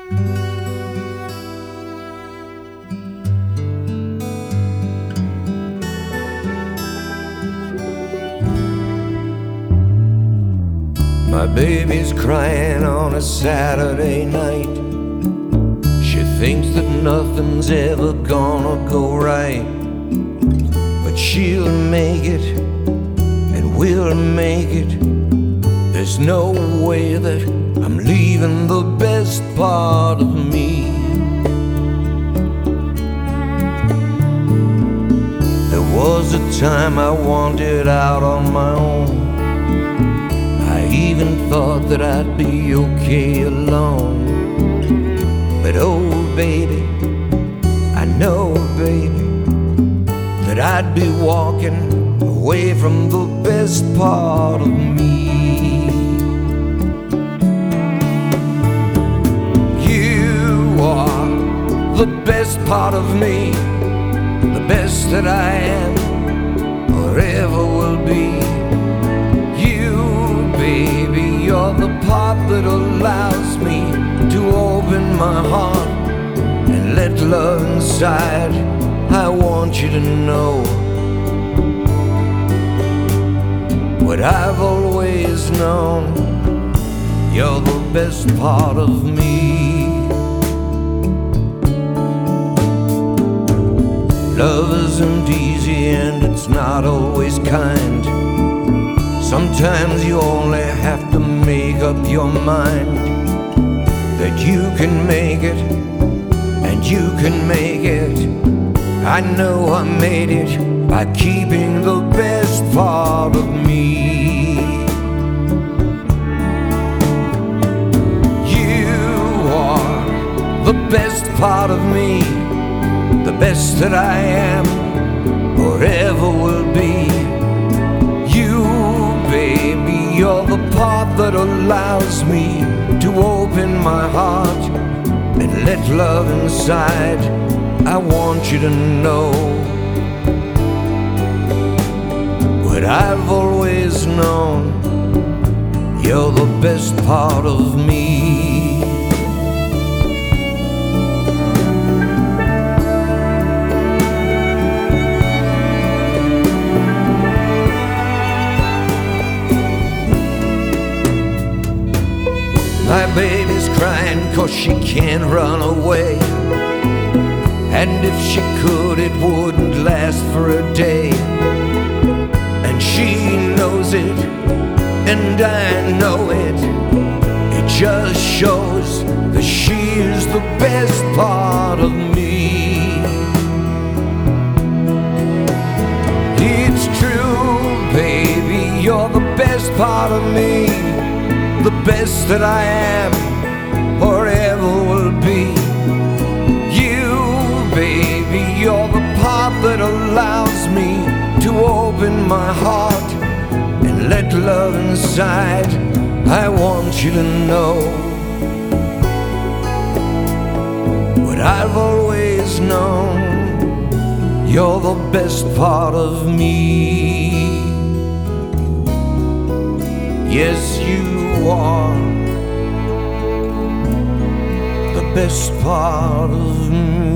My baby's crying on a Saturday night. She thinks that nothing's ever gonna go right, but she'll make it, and we'll make it. There's no way that I'm leaving the best part of me. There was a time I wandered out on my own. I even thought that I'd be okay alone. But oh baby, I know baby, that I'd be walking away from the best part of me. You are the best part of me, the best that I am or ever will be. Baby, you're the part that allows me to open my heart and let love inside. I want you to know what I've always known. You're the best part of me. Love isn't easy and it's not always kind. Sometimes you only have to make up your mind that you can make it, and you can make it. I know I made it by keeping the best part of me. You are the best part of me, the best that I am or ever will be. Baby, you're the part that allows me to open my heart and let love inside. I want you to know what I've always known. You're the best part of me. My baby's crying 'cause she can't run away, and if she could it wouldn't last for a day. And she knows it, and I know it. It just shows that she is the best part of me. It's true, baby, you're the best part of me, the best that I am or ever will be. You, baby, you're the part that allows me to open my heart and let love inside. I want you to know what I've always known. You're the best part of me. Yes, you are the best part of me.